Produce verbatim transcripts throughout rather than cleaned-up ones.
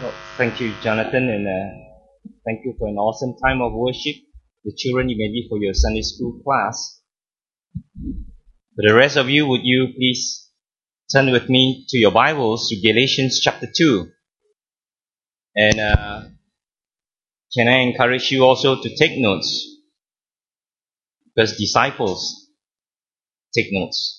Well, thank you, Jonathan, and uh, thank you for an awesome time of worship. The children, you may be for your Sunday school class. For the rest of you, would you please turn with me to your Bibles to Galatians chapter two. And uh, can I encourage you also to take notes? Because disciples take notes.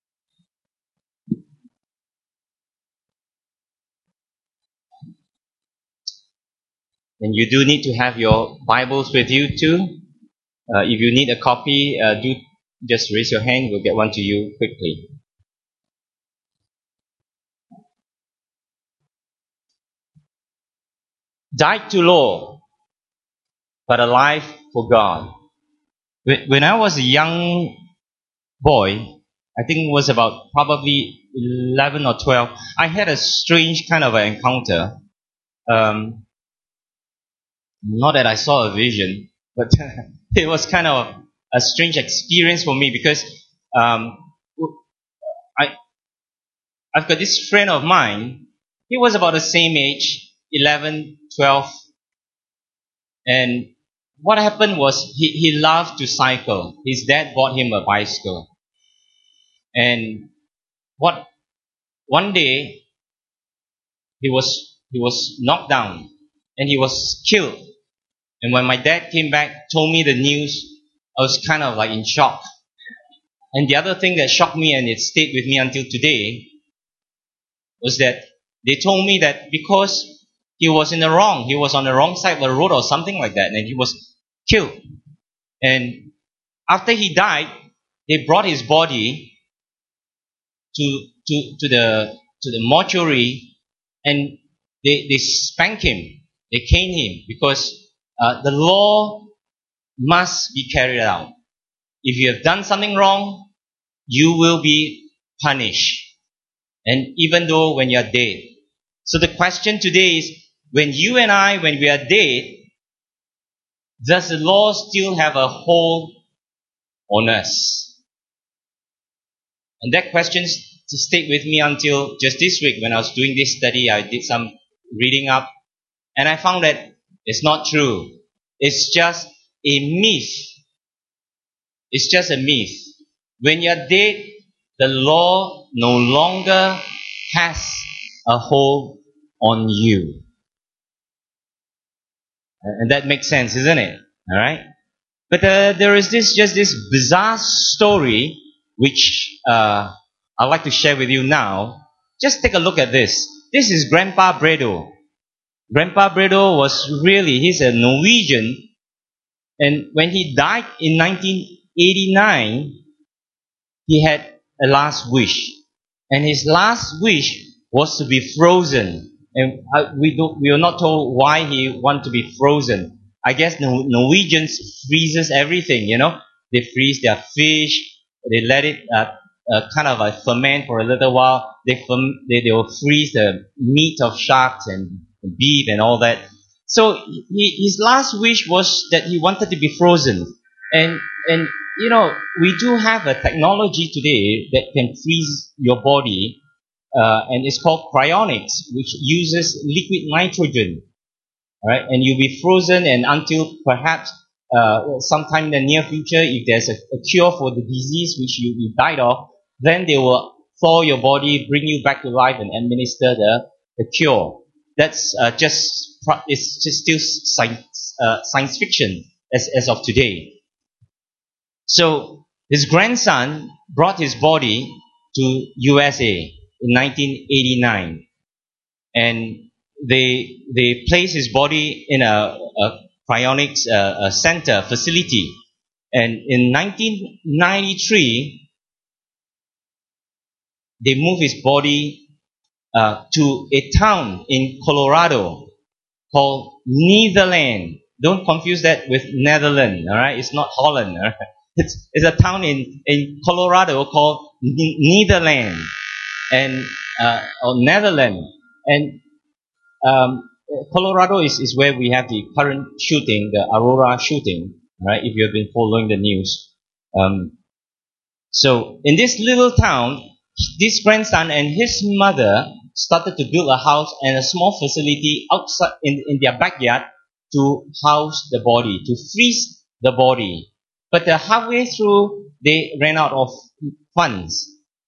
And you do need to have your Bibles with you too. Uh, if you need a copy, uh, do just raise your hand. We'll get one to you quickly. Died to law, but alive for God. When I was a young boy, I think it was about probably eleven or twelve, I had a strange kind of an encounter. Um, not that I saw a vision, but it was kind of a strange experience for me because um, I, I've got this friend of mine. He was about the same age, eleven, twelve, and what happened was he, he loved to cycle. His dad bought him a bicycle. And what one day he was he was knocked down and he was killed. And when my dad came back, told me the news, I was kind of like in shock. And the other thing that shocked me, and it stayed with me until today, was that they told me that because he was in the wrong, he was on the wrong side of the road or something like that, and he was killed. And after he died, they brought his body to to to the to the mortuary, and they they spank him, they cane him, because uh, the law must be carried out. If you have done something wrong, you will be punished, and even though when you are dead. So the question today is, when you and I, when we are dead, does the law still have a hold on us? And that question stayed with me until just this week when I was doing this study. I did some reading up, and I found that it's not true. It's just a myth. It's just a myth. When you're dead, the law no longer has a hold on you. And that makes sense, isn't it? All right. But uh, there is this just this bizarre story which uh, I'd like to share with you now. Just take a look at this. This is Grandpa Bredo. Grandpa Bredo was really, he's a Norwegian. And when he died in nineteen eighty-nine, he had a last wish. And his last wish was to be frozen. And we don't, we are not told why he wanted to be frozen. I guess the Norwegians freezes everything, you know. They freeze their fish. They let it uh, uh, kind of uh, ferment for a little while. They, ferm- they they will freeze the meat of sharks and beef and all that. So he, his last wish was that he wanted to be frozen. And and you know, we do have a technology today that can freeze your body. Uh, and it's called cryonics, which uses liquid nitrogen. All right, and you'll be frozen, and until perhaps uh, sometime in the near future, if there's a, a cure for the disease which you, you died of, then they will thaw your body, bring you back to life, and administer the, the cure. That's uh, just it's just still science uh, science fiction as as of today. So his grandson brought his body to U S A in nineteen eighty-nine, and they they placed his body in a, a cryonics uh, a center facility, and in nineteen ninety-three they moved his body uh, to a town in Colorado called Netherlands. Don't confuse that with Netherlands. All right, it's not Holland. All right? It's it's a town in in Colorado called Netherlands. And uh, or Netherlands, and um, Colorado is, is where we have the current shooting, the Aurora shooting, right? If you have been following the news, um, so in this little town, this grandson and his mother started to build a house and a small facility outside in, in their backyard to house the body, to freeze the body. But uh, halfway through, they ran out of funds.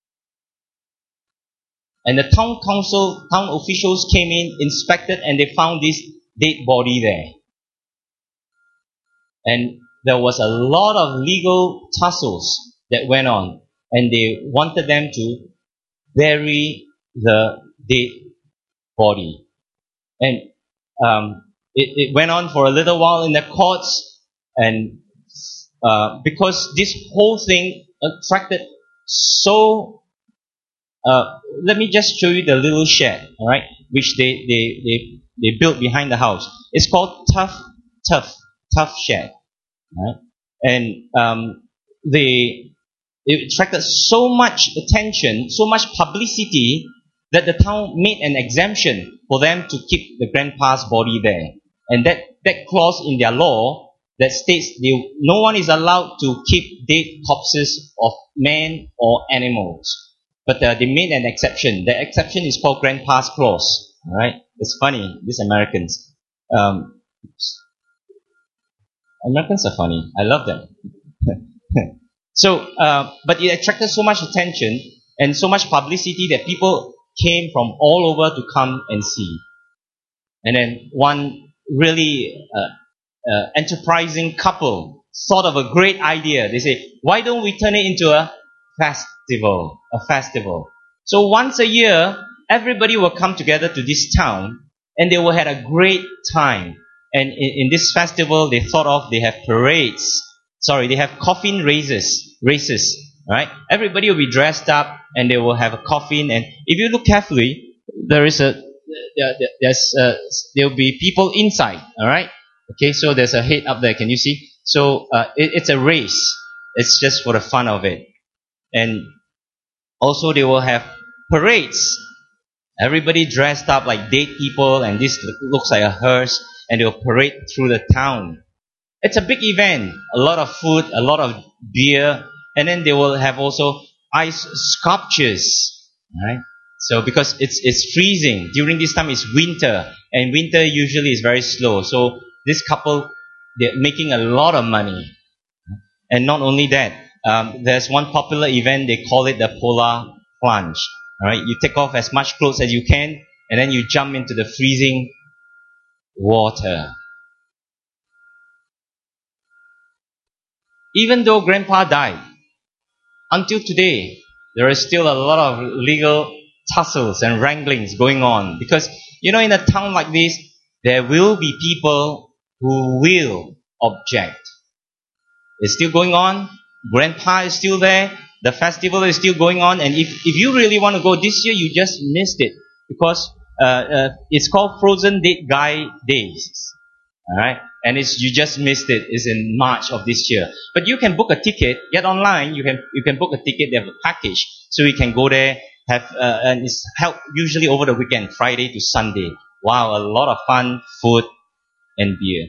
And the town council, town officials came in, inspected, and they found this dead body there. And there was a lot of legal tussles that went on. And they wanted them to bury the dead body. And um, it, it went on for a little while in the courts. And uh, because this whole thing attracted so... Uh, let me just show you the little shed, all right, which they, they, they, they built behind the house. It's called Tough, Tough, Tough Shed, right? And um, they, it attracted so much attention, so much publicity, that the town made an exemption for them to keep the grandpa's body there. And that, that clause in their law that states they, no one is allowed to keep dead corpses of men or animals. But uh, they made an exception. The exception is called Grandpa's Clause. All right? It's funny, these Americans. Um, Americans are funny. I love them. so, uh, but it attracted so much attention and so much publicity that people came from all over to come and see. And then one really uh, uh, enterprising couple thought of a great idea. They say, why don't we turn it into a festival, a festival. So once a year, everybody will come together to this town and they will have a great time. And in, in this festival, they thought of, they have parades. Sorry, they have coffin races, races, right? Everybody will be dressed up and they will have a coffin. And if you look carefully, there is a, there, there's a, there will be people inside, all right? Okay, so there's a head up there, can you see? So uh, it, it's a race. It's just for the fun of it. And also they will have parades. Everybody dressed up like dead people, and this looks like a hearse, and they'll parade through the town. It's a big event. A lot of food, a lot of beer, and then they will have also ice sculptures. Right? So because it's it's freezing. During this time it's winter, and winter usually is very slow. So this couple, they're making a lot of money. And not only that, Um, there's one popular event, they call it the polar plunge. Alright, you take off as much clothes as you can, and then you jump into the freezing water. Even though Grandpa died, until today, there is still a lot of legal tussles and wranglings going on. Because, you know, in a town like this, there will be people who will object. It's still going on. Grandpa is still there. The festival is still going on. And if, if you really want to go this year, you just missed it. Because uh, uh, it's called Frozen Dead Guy Days. Alright? And it's you just missed it. It's in March of this year. But you can book a ticket. Get online. You can you can book a ticket. They have a package. So you can go there. Have uh, And it's held usually over the weekend, Friday to Sunday. Wow, a lot of fun, food, and beer.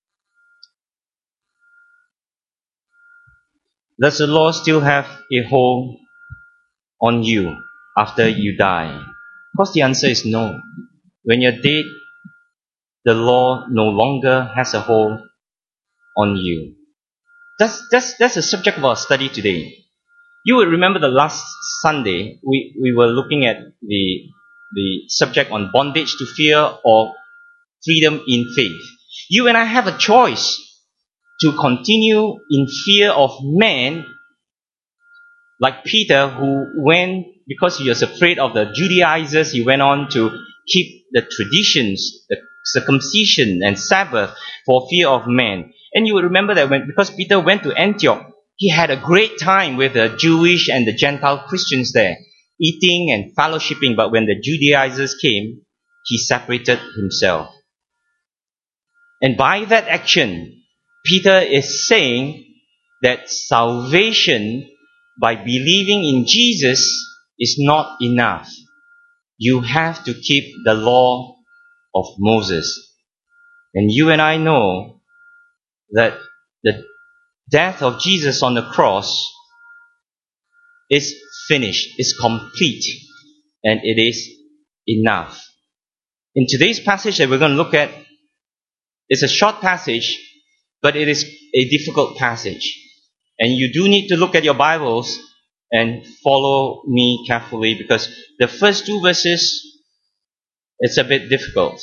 Does the law still have a hold on you after you die? Of course, the answer is no. When you're dead, the law no longer has a hold on you. That's, that's, that's the subject of our study today. You would remember the last Sunday, we, we were looking at the, the subject on bondage to fear or freedom in faith. You and I have a choice to continue in fear of man, like Peter, who went, because he was afraid of the Judaizers, he went on to keep the traditions, the circumcision and Sabbath for fear of man. And you will remember that when, because Peter went to Antioch, he had a great time with the Jewish and the Gentile Christians there, eating and fellowshipping. But when the Judaizers came, he separated himself. And by that action, Peter is saying that salvation by believing in Jesus is not enough. You have to keep the law of Moses. And you and I know that the death of Jesus on the cross is finished, is complete, and it is enough. In today's passage that we're going to look at, it's a short passage, but it is a difficult passage. And you do need to look at your Bibles and follow me carefully, because the first two verses, it's a bit difficult.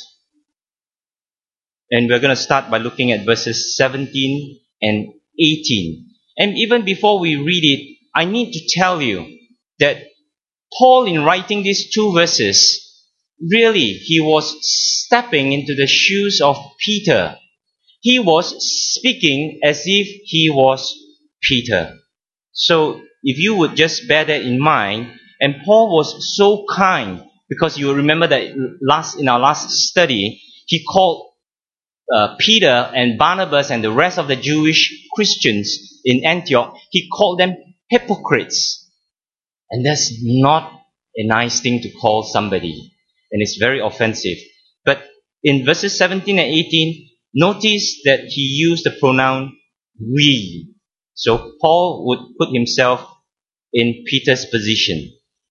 And we're going to start by looking at verses seventeen and eighteen. And even before we read it, I need to tell you that Paul, in writing these two verses, really, he was stepping into the shoes of Peter. He was speaking as if he was Peter. So, if you would just bear that in mind, and Paul was so kind, because you remember that last in our last study, he called uh, Peter and Barnabas and the rest of the Jewish Christians in Antioch, he called them hypocrites. And that's not a nice thing to call somebody. And it's very offensive. But in verses seventeen and eighteen, notice that he used the pronoun we. So Paul would put himself in Peter's position.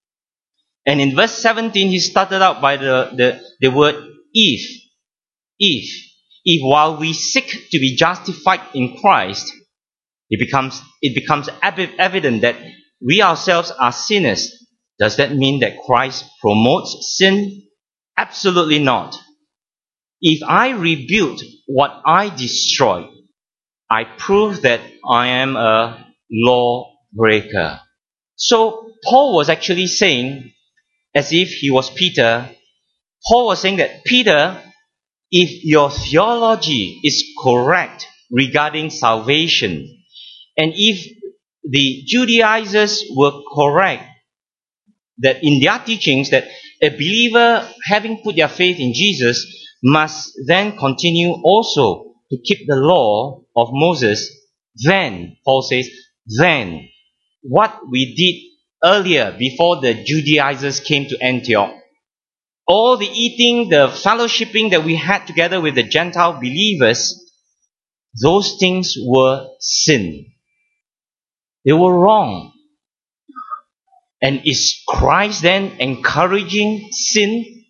And in verse seventeen, he started out by the, the, the word if. If. If while we seek to be justified in Christ, it becomes, it becomes evident that we ourselves are sinners. Does that mean that Christ promotes sin? Absolutely not. If I rebuild what I destroyed, I prove that I am a lawbreaker. So Paul was actually saying, as if he was Peter, Paul was saying that, Peter, if your theology is correct regarding salvation, and if the Judaizers were correct, that in their teachings that a believer, having put their faith in Jesus, must then continue also to keep the law of Moses, then, Paul says, then, what we did earlier, before the Judaizers came to Antioch, all the eating, the fellowshipping that we had together with the Gentile believers, those things were sin. They were wrong. And is Christ then encouraging sin?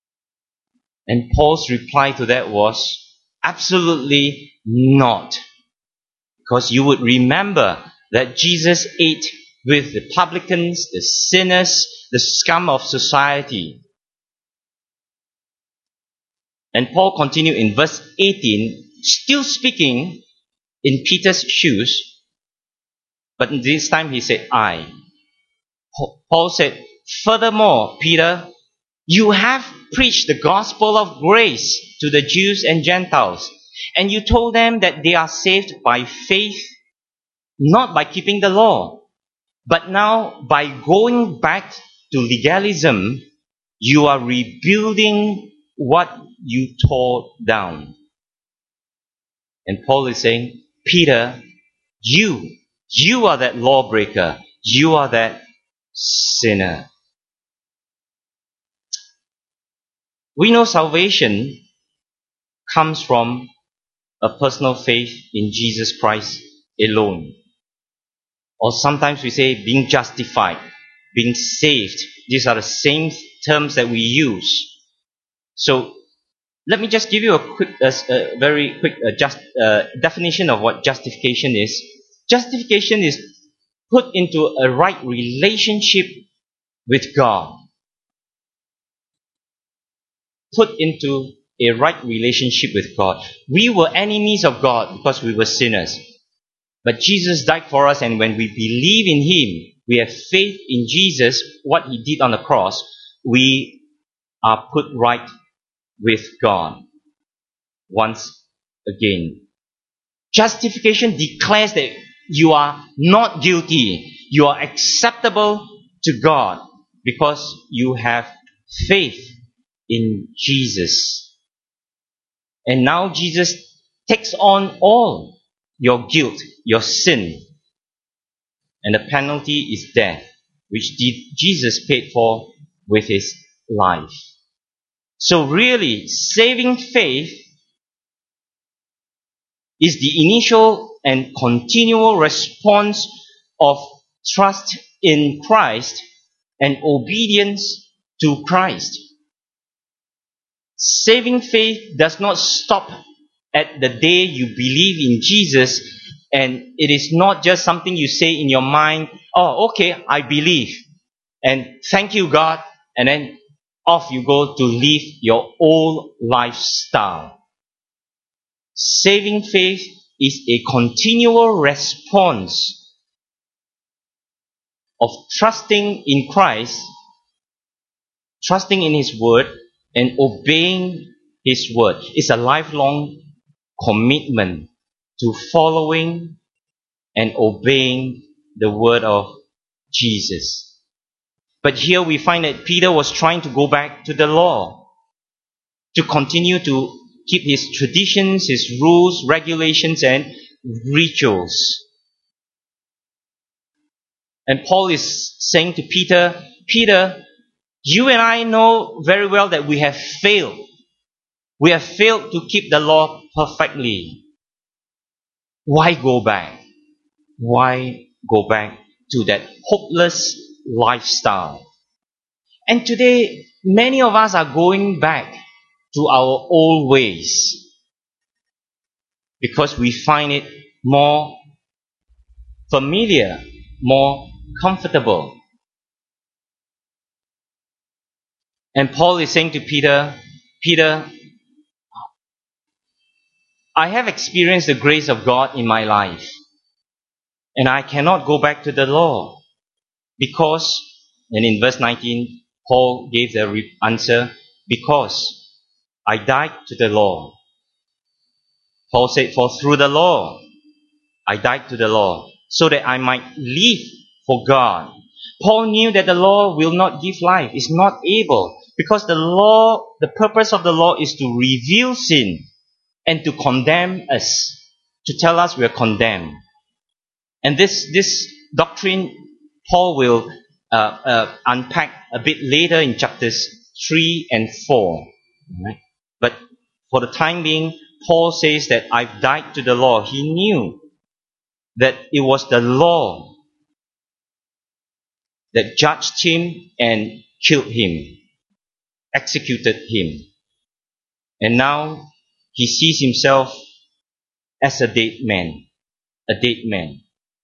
And Paul's reply to that was, absolutely not. Because you would remember that Jesus ate with the publicans, the sinners, the scum of society. And Paul continued in verse eighteen, still speaking in Peter's shoes, but this time he said, I. Paul said, furthermore, Peter, you have preached the gospel of grace to the Jews and Gentiles, and you told them that they are saved by faith, not by keeping the law. But now, by going back to legalism, you are rebuilding what you tore down. And Paul is saying, Peter, you, you are that lawbreaker. You are that sinner. We know salvation comes from a personal faith in Jesus Christ alone. Or sometimes we say being justified, being saved. These are the same terms that we use. So let me just give you a quick, uh, a very quick uh, just, uh, definition of what justification is. Justification is put into a right relationship with God. Put into a right relationship with God. We were enemies of God because we were sinners. But Jesus died for us, and when we believe in Him, we have faith in Jesus, what He did on the cross, we are put right with God once again. Justification declares that you are not guilty. You are acceptable to God because you have faith in Jesus. And now Jesus takes on all your guilt, your sin. And the penalty is death, which Jesus paid for with His life. So really, saving faith is the initial and continual response of trust in Christ and obedience to Christ. Saving faith does not stop at the day you believe in Jesus, and it is not just something you say in your mind, oh, okay, I believe, and thank you, God, and then off you go to live your old lifestyle. Saving faith is a continual response of trusting in Christ, trusting in His Word, and obeying His Word. It's a lifelong commitment to following and obeying the Word of Jesus. But here we find that Peter was trying to go back to the law, to continue to keep his traditions, his rules, regulations, and rituals. And Paul is saying to Peter, Peter, you and I know very well that we have failed. We have failed to keep the law perfectly. Why go back? Why go back to that hopeless lifestyle? And today, many of us are going back to our old ways because we find it more familiar, more comfortable. And Paul is saying to Peter, Peter, I have experienced the grace of God in my life, and I cannot go back to the law because, and in verse nineteen, Paul gave the answer, because I died to the law. Paul said, for through the law, I died to the law, so that I might live for God. Paul knew that the law will not give life, is not able, because the law, the purpose of the law is to reveal sin and to condemn us, to tell us we are condemned. And this, this doctrine, Paul will uh, uh, unpack a bit later in chapters three and four. Right? But for the time being, Paul says that I've died to the law. He knew that it was the law that judged him and killed him, executed him. And now he sees himself as a dead man, a dead man.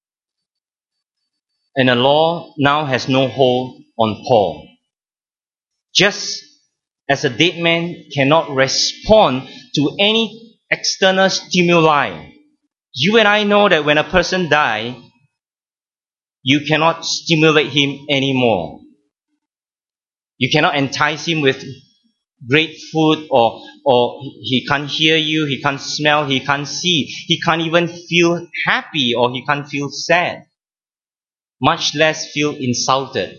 And the law now has no hold on Paul. Just as a dead man cannot respond to any external stimuli, you and I know that when a person dies, you cannot stimulate him anymore. You cannot entice him with great food, or, or he can't hear you, he can't smell, he can't see, he can't even feel happy, or he can't feel sad, much less feel insulted.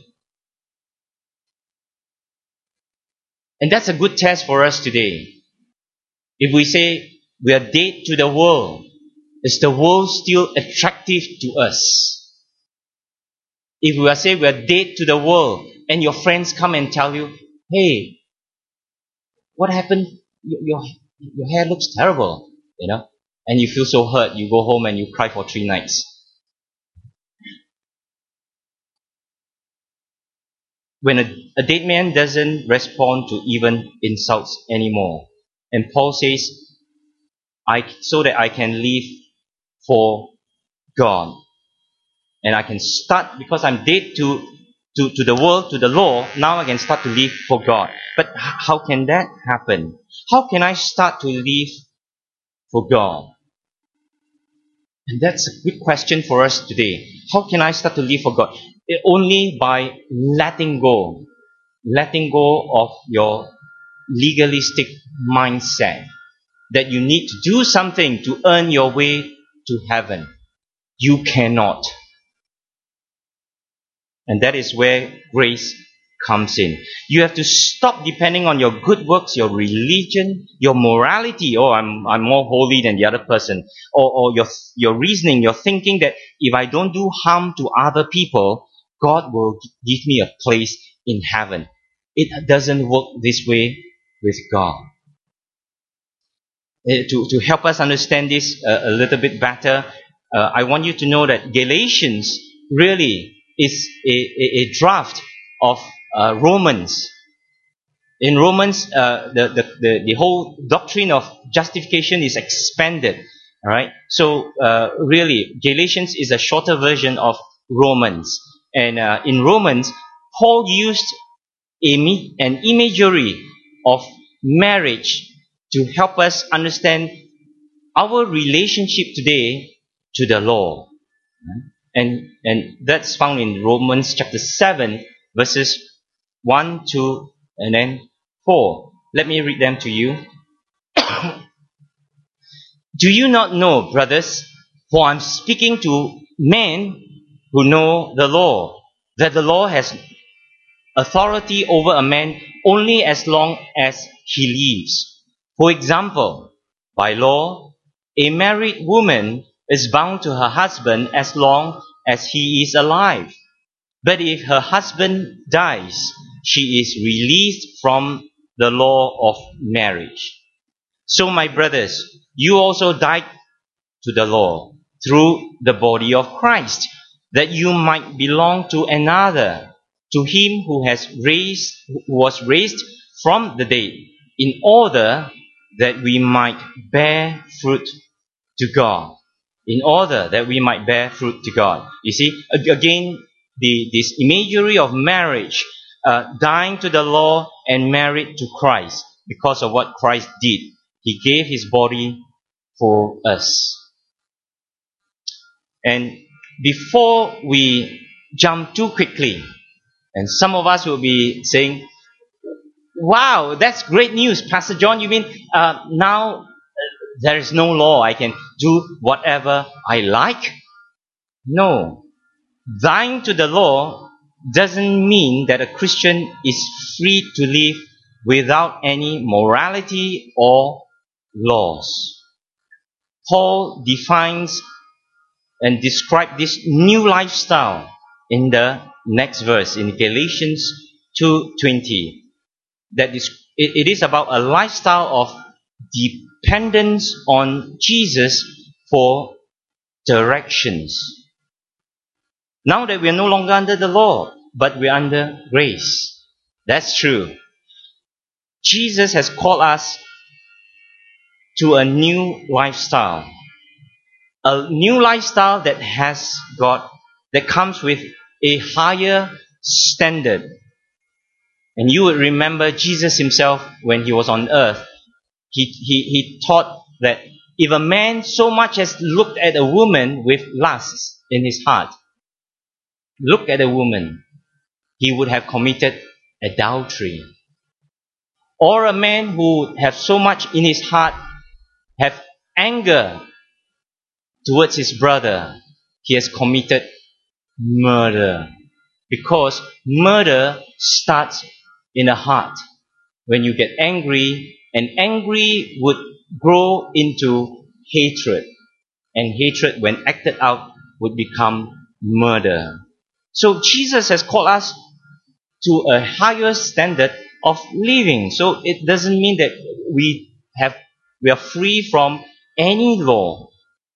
And that's a good test for us today. If we say we are dead to the world, is the world still attractive to us? If we are say we are dead to the world, and your friends come and tell you, hey, what happened? Your, your, your hair looks terrible, you know, and you feel so hurt, you go home and you cry for three nights. When a, a dead man doesn't respond to even insults anymore. And Paul says, I, so that I can live for God. And I can start, because I'm dead to, to, to the world, to the law, now I can start to live for God. But how can that happen? How can I start to live for God? And that's a good question for us today. How can I start to live for God? It, only by letting go. Letting go of your legalistic mindset that you need to do something to earn your way to heaven. You cannot. And that is where grace comes in. You have to stop depending on your good works, your religion, your morality. Oh, I'm I'm more holy than the other person. Or, or your, your reasoning, your thinking that if I don't do harm to other people, God will give me a place in heaven. It doesn't work this way with God. Uh, to, to help us understand this uh, a little bit better, uh, I want you to know that Galatians really is a, a, a draft of uh, Romans. In Romans, uh, the, the, the, the whole doctrine of justification is expanded. All right. So uh, really, Galatians is a shorter version of Romans. And uh, in Romans, Paul used a, an imagery of marriage to help us understand our relationship today to the law. And, and that's found in Romans chapter seven, verses one, two, and then four. Let me read them to you. Do you not know, brothers, for I'm speaking to men who know the law, that the law has authority over a man only as long as he lives. For example, by law, a married woman is bound to her husband as long as he is alive. But if her husband dies, she is released from the law of marriage. So, my brothers, you also died to the law through the body of Christ, that you might belong to another, to him who has raised, who was raised from the dead, in order that we might bear fruit to God. In order that we might bear fruit to God. You see, again, the, this imagery of marriage, uh, dying to the law and married to Christ because of what Christ did. He gave his body for us. And before we jump too quickly, and some of us will be saying, wow, that's great news, Pastor John. You mean uh, now uh, there is no law, I can do whatever I like? No. Dying to the law doesn't mean that a Christian is free to live without any morality or laws. Paul defines and describes this new lifestyle in the next verse in Galatians two twenty. That is, it, it is about a lifestyle of dependence on Jesus for directions. Now that we are no longer under the law, but we are under grace. That's true. Jesus has called us to a new lifestyle. A new lifestyle that has got, that comes with a higher standard. And you would remember Jesus himself when he was on earth. He, he, he taught that if a man so much as looked at a woman with lust in his heart, look at a woman, he would have committed adultery. Or a man who have so much in his heart, have anger towards his brother, he has committed murder. Because murder starts in the heart. When you get angry, and angry would grow into hatred. And hatred, when acted out, would become murder. So Jesus has called us to a higher standard of living. So it doesn't mean that we have we are free from any law.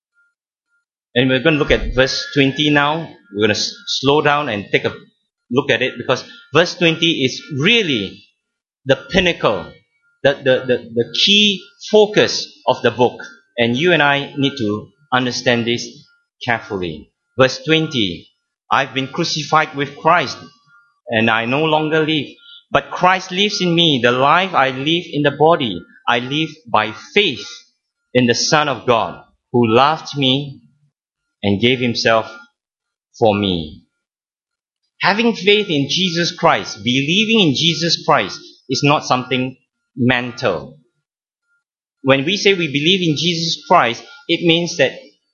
And we're going to look at verse twenty now. We're going to slow down and take a look at it, because verse twenty is really the pinnacle, the, the, the, the key focus of the book. And you and I need to understand this carefully. Verse twenty, I've been crucified with Christ, and I no longer live, but Christ lives in me. The life I live in the body, I live by faith in the Son of God, who loved me and gave himself for me. Having faith in Jesus Christ, believing in Jesus Christ, is not something mental. When we say we believe in Jesus Christ, it means that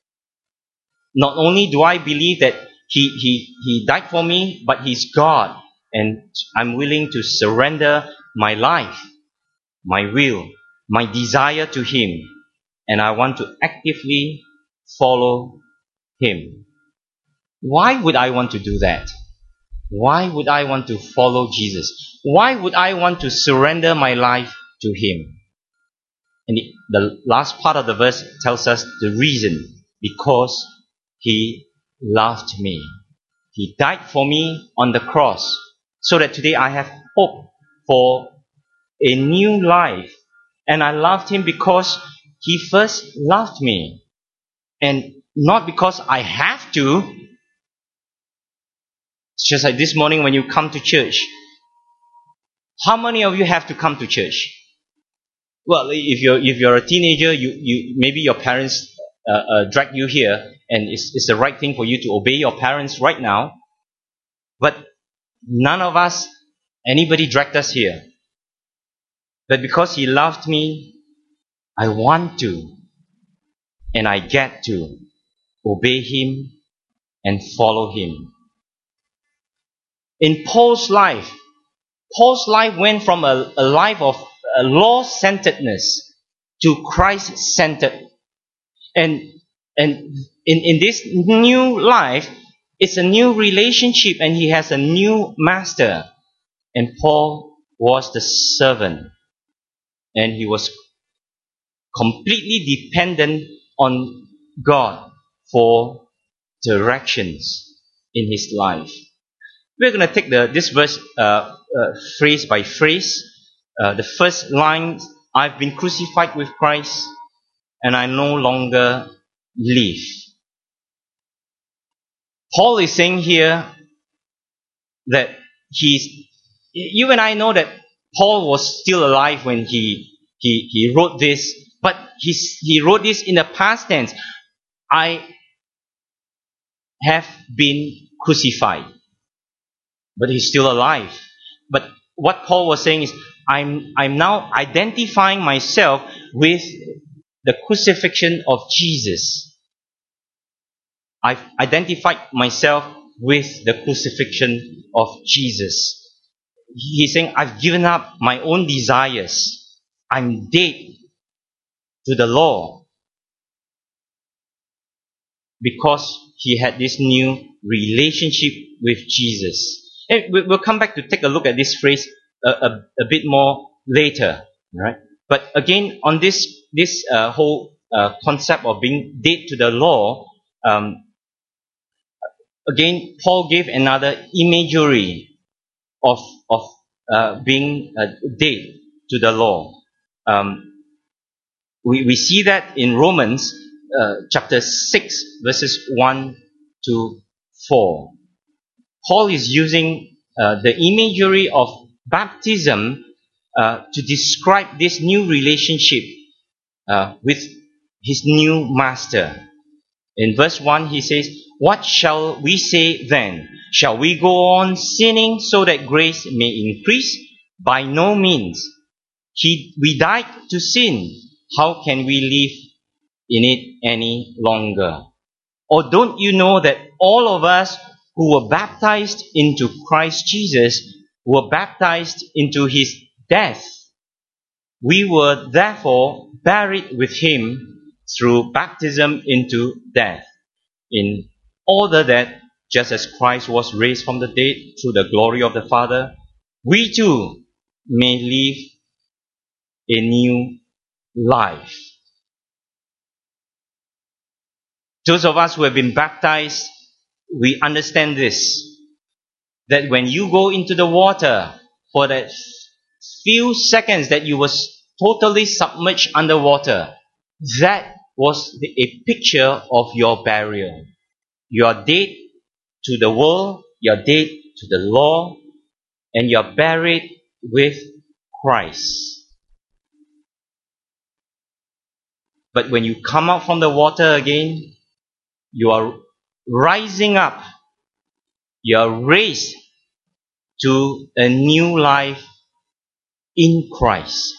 not only do I believe that he, he, he died for me, but he's God, and I'm willing to surrender my life, my will, my desire to him, and I want to actively follow him. Why would I want to do that? Why would I want to follow Jesus? Why would I want to surrender my life to him? And the, the last part of the verse tells us the reason. Because he loved me. He died for me on the cross, so that today I have hope for a new life. And I loved him because he first loved me. And not because I have to. It's just like this morning when you come to church. How many of you have to come to church? Well, if you're if you're a teenager, you, you maybe your parents uh, uh, drag you here, and it's, it's the right thing for you to obey your parents right now. But none of us, anybody dragged us here. But because he loved me, I want to, and I get to obey him and follow him. In Paul's life, Paul's life went from a, a life of uh, law-centeredness to Christ-centered. And, and in, in this new life, it's a new relationship, and he has a new master. And Paul was the servant. And he was completely dependent on God for directions in his life. We're going to take the, this verse uh, uh, phrase by phrase. Uh, the first line, I've been crucified with Christ, and I no longer live. Paul is saying here that he's, you and I know that Paul was still alive when he, he, he wrote this, but he's, he wrote this in the past tense. I have been crucified. But he's still alive. But what Paul was saying is, I'm, I'm now identifying myself with the crucifixion of Jesus. I've identified myself with the crucifixion of Jesus. He's saying, I've given up my own desires. I'm dead to the law. Because he had this new relationship with Jesus. And we'll come back to take a look at this phrase a, a, a bit more later, right? But again, on this this uh, whole uh, concept of being dead to the law, um, again, Paul gave another imagery of of uh, being uh, dead to the law. Um, we we see that in Romans uh, chapter six, verses one to four. Paul is using uh, the imagery of baptism uh, to describe this new relationship uh, with his new master. In verse one, he says, what shall we say then? Shall we go on sinning so that grace may increase? By no means. He, we died to sin. How can we live in it any longer? Or don't you know that all of us who were baptized into Christ Jesus were baptized into his death? We were therefore buried with him through baptism into death, in order that, just as Christ was raised from the dead through the glory of the Father, we too may live a new life. Those of us who have been baptized, we understand this, that when you go into the water, for that few seconds that you was totally submerged underwater, that was the, a picture of your burial. You are dead to the world, you are dead to the law, and you are buried with Christ. But when you come out from the water again, you are rising up. You are raised to a new life in Christ.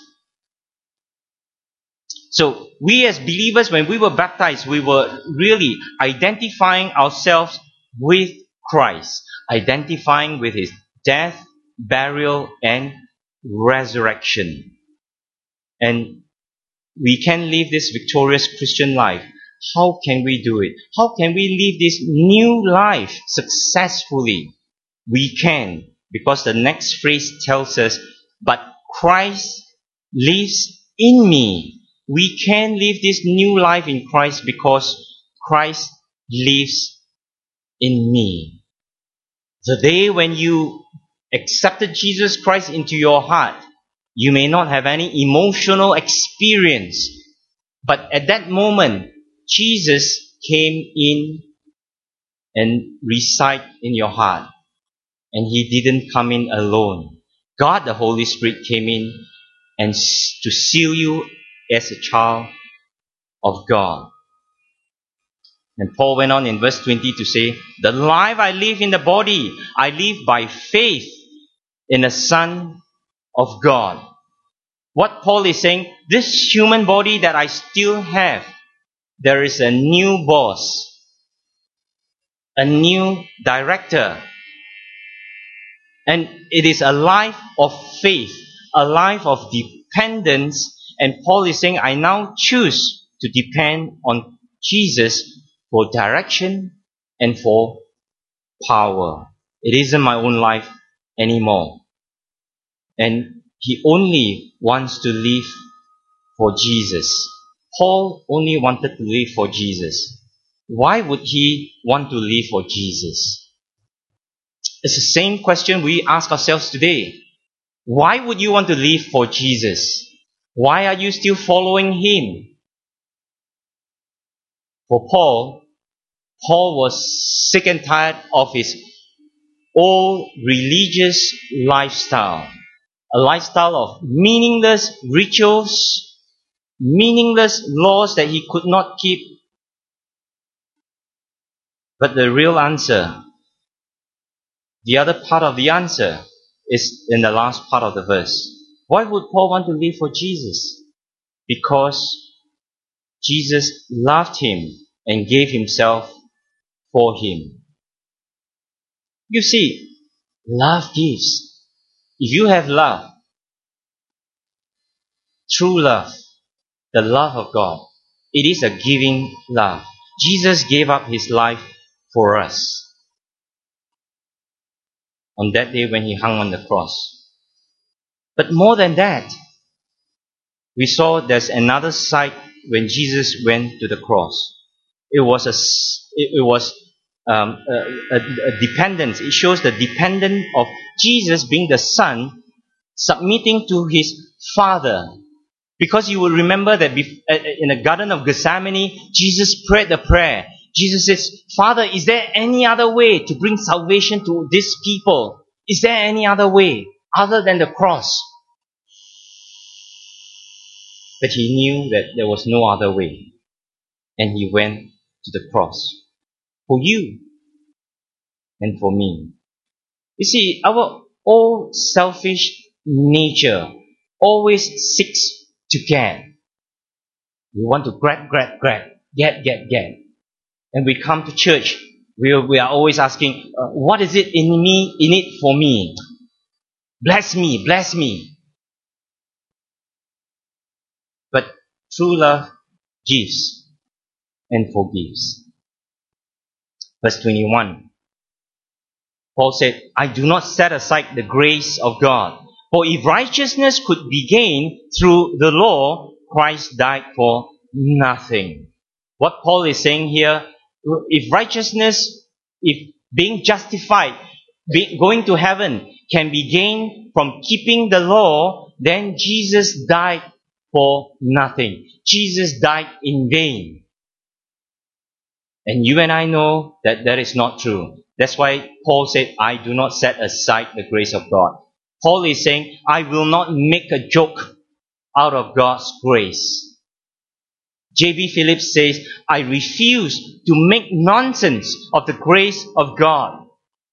So, we as believers, when we were baptized, we were really identifying ourselves with Christ. Identifying with his death, burial, and resurrection. And we can live this victorious Christian life. How can we do it? How can we live this new life successfully? We can, because the next phrase tells us, but Christ lives in me. We can live this new life in Christ because Christ lives in me. The day when you accepted Jesus Christ into your heart, You may not have any emotional experience. But at that moment, Jesus came in and reside in your heart. And He didn't come in alone. God, the Holy Spirit, came in and s- to seal you as a child of God. And Paul went on in verse twenty to say, the life I live in the body, I live by faith in the Son of God. What Paul is saying, this human body that I still have, there is a new boss, a new director. And it is a life of faith, a life of dependence. And Paul is saying, I now choose to depend on Jesus for direction and for power. It isn't my own life anymore. And he only wants to live for Jesus. Paul only wanted to live for Jesus. Why would he want to live for Jesus? It's the same question we ask ourselves today. Why would you want to live for Jesus? Why are you still following Him? For Paul, Paul was sick and tired of his old religious lifestyle. A lifestyle of meaningless rituals, meaningless laws that he could not keep. But the real answer, the other part of the answer, is in the last part of the verse. Why would Paul want to live for Jesus? Because Jesus loved him and gave himself for him. You see, love gives. If you have love, true love, the love of God, it is a giving love. Jesus gave up his life for us on that day when he hung on the cross. But more than that, we saw there's another side when Jesus went to the cross. It was a, it, it was um, a, a, a dependence. It shows the dependence of Jesus being the Son, submitting to his Father. Because you will remember that in the Garden of Gethsemane, Jesus prayed the prayer. Jesus says, Father, is there any other way to bring salvation to these people? Is there any other way other than the cross? But he knew that there was no other way. And he went to the cross. For you and for me. You see, our old selfish nature always seeks to get. We want to grab, grab, grab, get, get, get. And we come to church, we are, we are always asking, uh, what is it in me, in it for me? Bless me, bless me. But true love gives and forgives. Verse twenty-one. Paul said, I do not set aside the grace of God. For if righteousness could be gained through the law, Christ died for nothing. What Paul is saying here, if righteousness, if being justified, be, going to heaven can be gained from keeping the law, then Jesus died for nothing. Jesus died in vain. And you and I know that that is not true. That's why Paul said, I do not set aside the grace of God. Paul is saying, I will not make a joke out of God's grace. J B Phillips says, I refuse to make nonsense of the grace of God.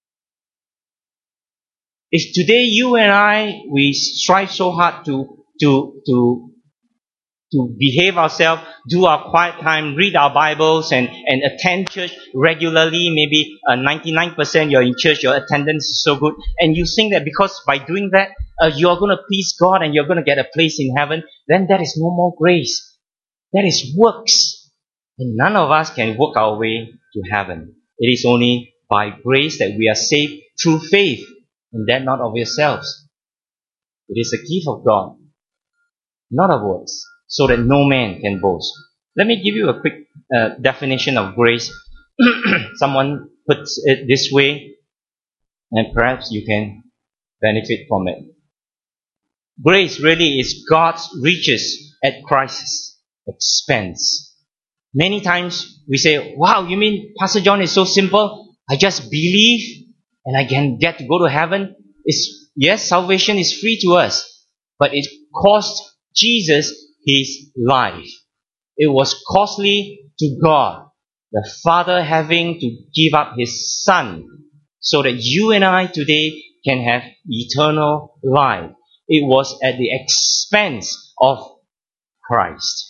If today you and I, we strive so hard to, to, to, to behave ourselves, do our quiet time, read our Bibles and, and attend church regularly, maybe uh, ninety-nine percent you're in church, your attendance is so good, and you think that because by doing that, uh, you're going to please God and you're going to get a place in heaven, then that is no more grace. That is works. And none of us can work our way to heaven. It is only by grace that we are saved through faith, and that not of yourselves. It is a gift of God, not of works, so that no man can boast. Let me give you a quick uh, definition of grace. Someone puts it this way, and perhaps you can benefit from it. Grace really is God's riches at Christ's expense. Many times we say, wow, you mean Pastor John is so simple? I just believe and I can get to go to heaven. It's, yes, salvation is free to us, but it cost Jesus his life. It was costly to God, the Father having to give up his Son so that you and I today can have eternal life. It was at the expense of Christ.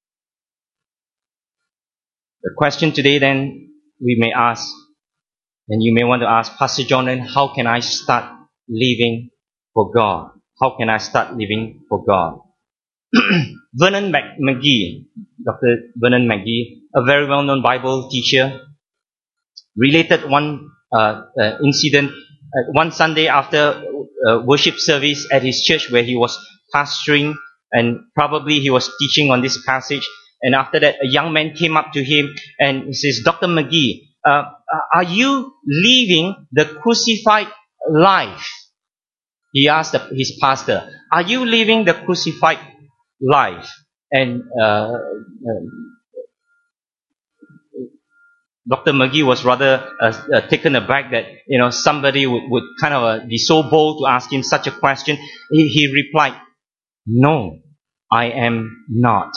The question today then we may ask, and you may want to ask, Pastor John, then how can I start living for God? How can I start living for God? Vernon McGee, Doctor Vernon McGee, a very well-known Bible teacher, related one uh, uh, incident uh, one Sunday after uh, worship service at his church where he was pastoring, and probably he was teaching on this passage. And after that, a young man came up to him and he says, Doctor McGee, uh, are you living the crucified life? He asked the, his pastor, are you living the crucified life? And uh, uh, Doctor McGee was rather uh, uh, taken aback that, you know, somebody would, would kind of uh, be so bold to ask him such a question. He, he replied, no, I am not.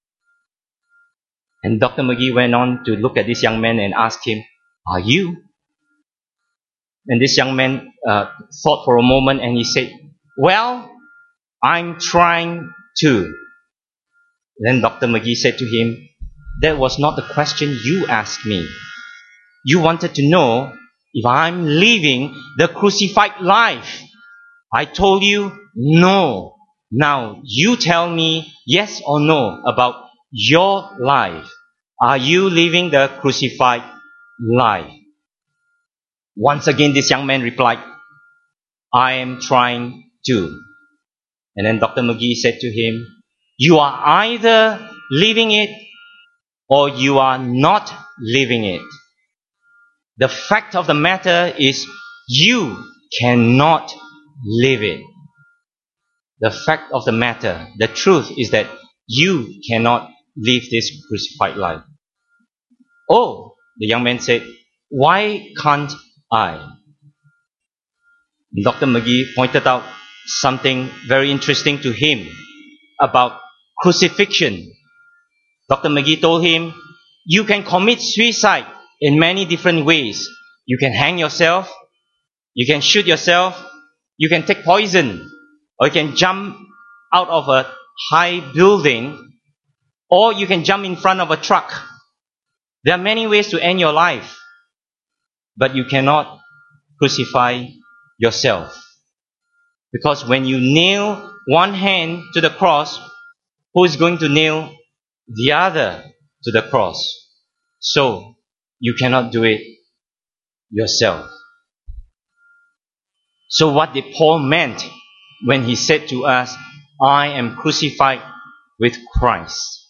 And Doctor McGee went on to look at this young man and ask him, are you? And this young man uh, thought for a moment and he said, well, I'm trying to. Then Doctor McGee said to him, that was not the question you asked me. You wanted to know if I'm living the crucified life. I told you no. Now you tell me yes or no about your life. Are you living the crucified life? Once again, this young man replied, I am trying to. And then Doctor McGee said to him, you are either living it or you are not living it. The fact of the matter is you cannot live it. The fact of the matter, the truth is that you cannot live this crucified life. Oh, the young man said, why can't I? Doctor McGee pointed out something very interesting to him about crucifixion. Doctor McGee told him, you can commit suicide in many different ways. You can hang yourself, you can shoot yourself, you can take poison, or you can jump out of a high building, or you can jump in front of a truck. There are many ways to end your life, but you cannot crucify yourself. Because when you nail one hand to the cross, who is going to nail the other to the cross? So, you cannot do it yourself. So what did Paul meant when he said to us, I am crucified with Christ?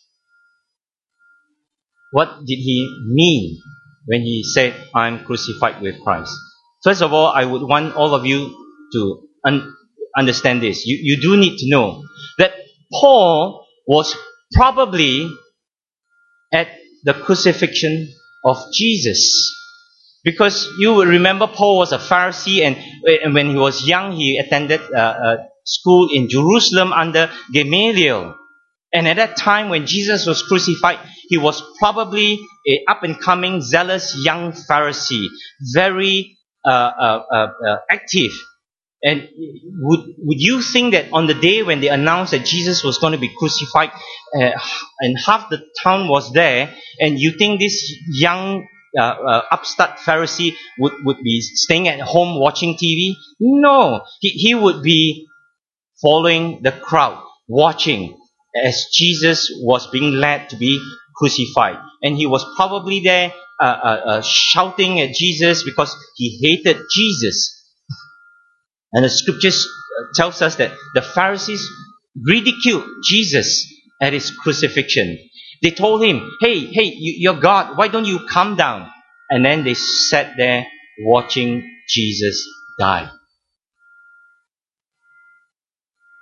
What did he mean when he said, I am crucified with Christ? First of all, I would want all of you to un- understand this. You, you do need to know that Paul was probably at the crucifixion of Jesus. Because you will remember Paul was a Pharisee, and, and when he was young, he attended uh, a school in Jerusalem under Gamaliel. And at that time when Jesus was crucified, he was probably a up-and-coming, zealous young Pharisee, very uh, uh, uh, uh, active. And would would you think that on the day when they announced that Jesus was going to be crucified, uh, and half the town was there, and you think this young uh, uh, upstart Pharisee would, would be staying at home watching T V? No, he, he would be following the crowd, watching as Jesus was being led to be crucified. And he was probably there uh, uh, uh, shouting at Jesus because he hated Jesus. And the scriptures tells us that the Pharisees ridiculed Jesus at his crucifixion. They told him, hey, hey, you, you're God, why don't you come down? And then they sat there watching Jesus die.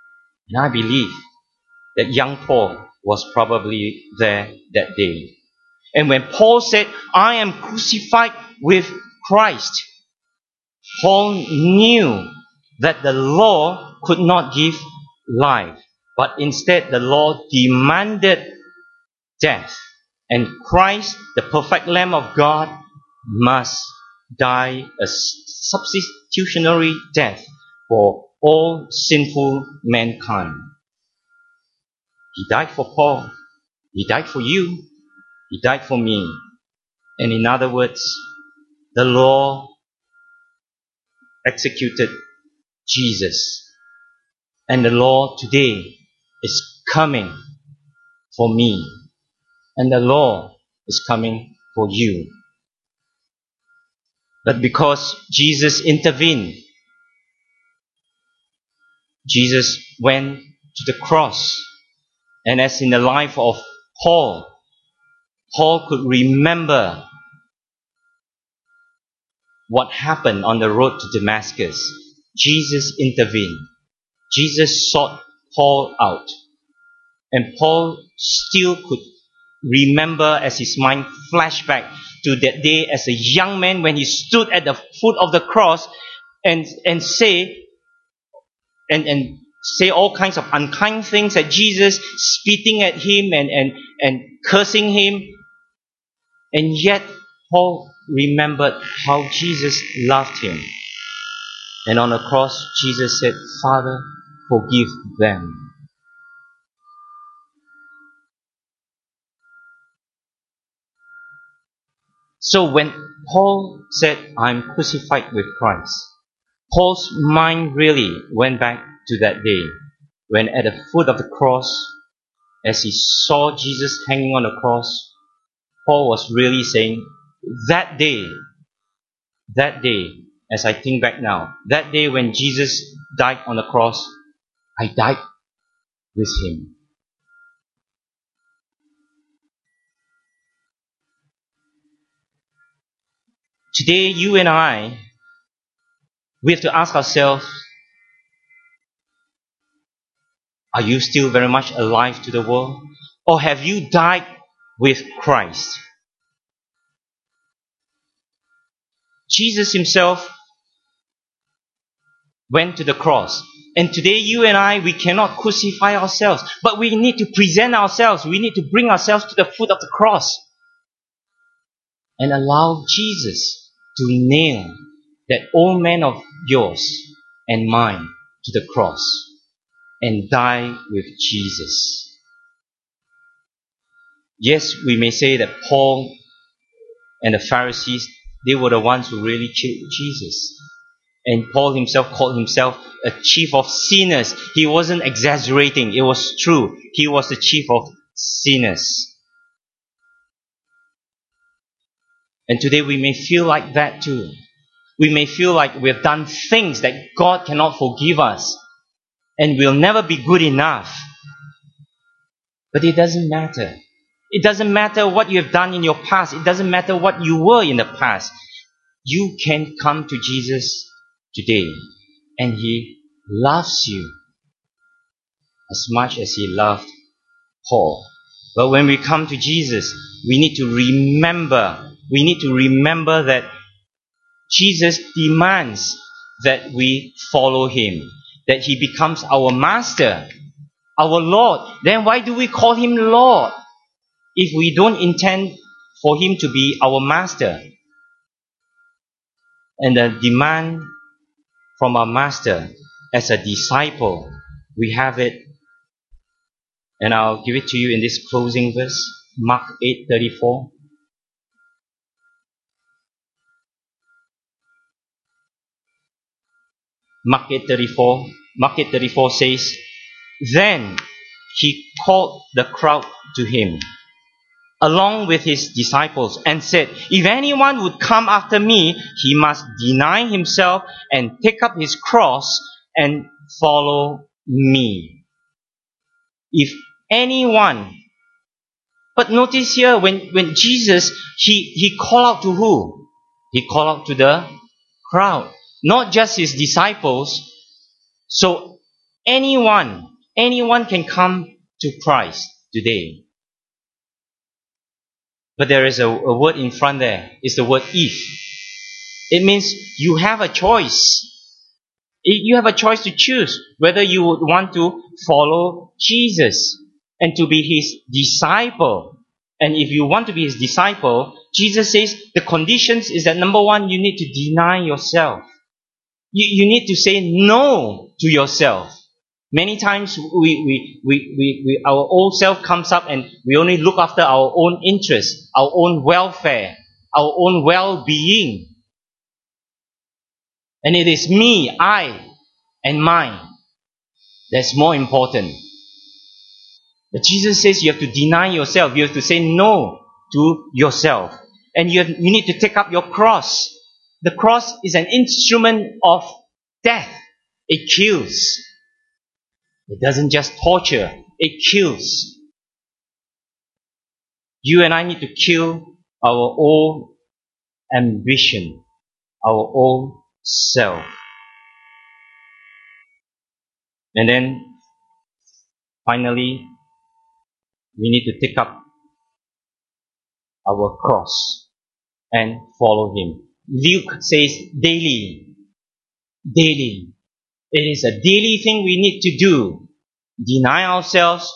And I believe that young Paul was probably there that day. And when Paul said, I am crucified with Christ, Paul knew that the law could not give life, but instead the law demanded death. And Christ, the perfect Lamb of God, must die a substitutionary death for all sinful mankind. He died for Paul. He died for you. He died for me. And in other words, the law executed Jesus. And the law today is coming for me. And the law is coming for you. But because Jesus intervened, Jesus went to the cross. And as in the life of Paul, Paul could remember what happened on the road to Damascus. Jesus intervened. Jesus sought Paul out. And Paul still could remember as his mind flashed back to that day as a young man when he stood at the foot of the cross and, and say and, and say all kinds of unkind things at Jesus, spitting at him and, and, and cursing him. And yet Paul remembered how Jesus loved him. And on the cross, Jesus said, Father, forgive them. So when Paul said, I'm crucified with Christ, Paul's mind really went back to that day when at the foot of the cross, as he saw Jesus hanging on the cross, Paul was really saying, that day, that day, as I think back now, that day when Jesus died on the cross, I died with him. Today, you and I, we have to ask ourselves, are you still very much alive to the world? Or have you died with Christ? Jesus himself went to the cross. And today you and I, we cannot crucify ourselves. But we need to present ourselves. We need to bring ourselves to the foot of the cross. And allow Jesus to nail that old man of yours and mine to the cross. And die with Jesus. Yes, we may say that Paul and the Pharisees, they were the ones who really killed Jesus. And Paul himself called himself a chief of sinners. He wasn't exaggerating. It was true. He was the chief of sinners. And today we may feel like that too. We may feel like we've done things that God cannot forgive us. And we'll never be good enough. But it doesn't matter. It doesn't matter what you have done in your past. It doesn't matter what you were in the past. You can come to Jesus today. And He loves you as much as He loved Paul. But when we come to Jesus, we need to remember, we need to remember that Jesus demands that we follow Him. That He becomes our master, our Lord. Then why do we call Him Lord if we don't intend for Him to be our master? And the demand from our master as a disciple, we have it. And I'll give it to you in this closing verse, Mark eight thirty-four. Mark eight thirty-four. Mark eight thirty-four says, Then He called the crowd to Him, along with His disciples, and said, If anyone would come after me, he must deny himself and take up his cross and follow me. If anyone. But notice here, when, when Jesus, he, he called out to who? He called out to the crowd. Not just His disciples. So anyone, Anyone can come to Christ today. But there is a, a word in front there. It's the word if. It means you have a choice. You have a choice to choose whether you would want to follow Jesus and to be his disciple. And if you want to be his disciple, Jesus says the conditions is that number one, you need to deny yourself. You, you need to say no to yourself. Many times we, we, we, we, we, our old self comes up and we only look after our own interests, our own welfare, our own well-being. And it is me, I, and mine that's more important. But Jesus says you have to deny yourself. You have to say no to yourself. And you, have, you need to take up your cross. The cross is an instrument of death. It kills. It doesn't just torture. It kills. You and I need to kill our old ambition, our old self. And then, finally, we need to take up our cross and follow him. Luke says daily. Daily. It is a daily thing we need to do. Deny ourselves.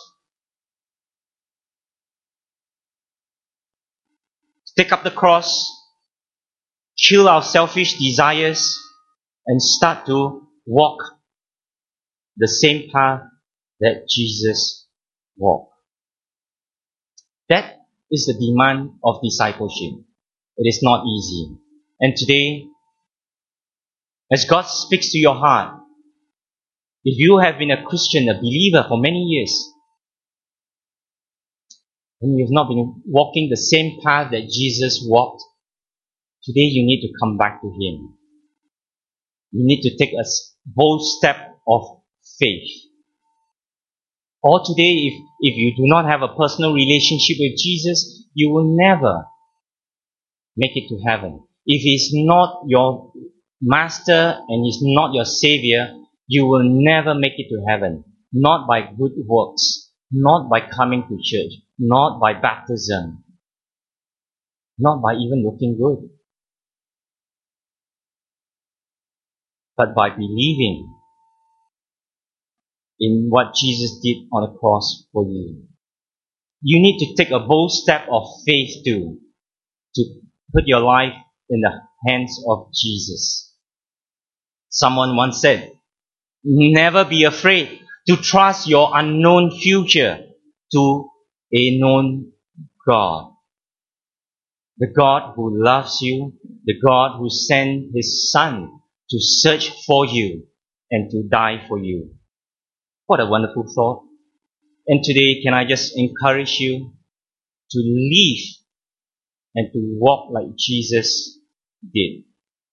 Take up the cross. Kill our selfish desires. And start to walk the same path that Jesus walked. That is the demand of discipleship. It is not easy. And today, as God speaks to your heart, if you have been a Christian, a believer for many years, and you have not been walking the same path that Jesus walked, today you need to come back to him. You need to take a bold step of faith. Or today, if, if you do not have a personal relationship with Jesus, you will never make it to heaven. If he's not your master and he's not your savior, you will never make it to heaven. Not by good works, not by coming to church, not by baptism, not by even looking good, but by believing in what Jesus did on the cross for you. You need to take a bold step of faith too, to put your life in the hands of Jesus. Someone once said, never be afraid to trust your unknown future to a known God. The God who loves you, the God who sent his Son to search for you and to die for you. What a wonderful thought. And today, can I just encourage you to live and to walk like Jesus did.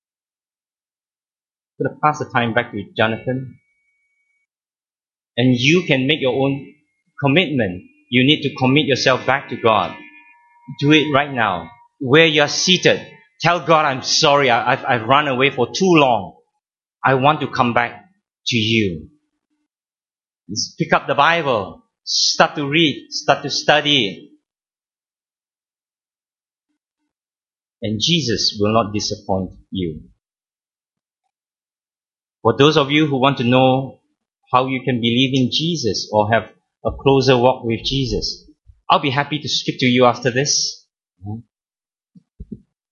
I'm going to pass the time back to Jonathan. And you can make your own commitment. You need to commit yourself back to God. Do it right now. Where you're seated, tell God, I'm sorry, I, I've, I've run away for too long. I want to come back to you. Let's pick up the Bible. Start to read. Start to study. And Jesus will not disappoint you. For those of you who want to know how you can believe in Jesus or have a closer walk with Jesus, I'll be happy to speak to you after this.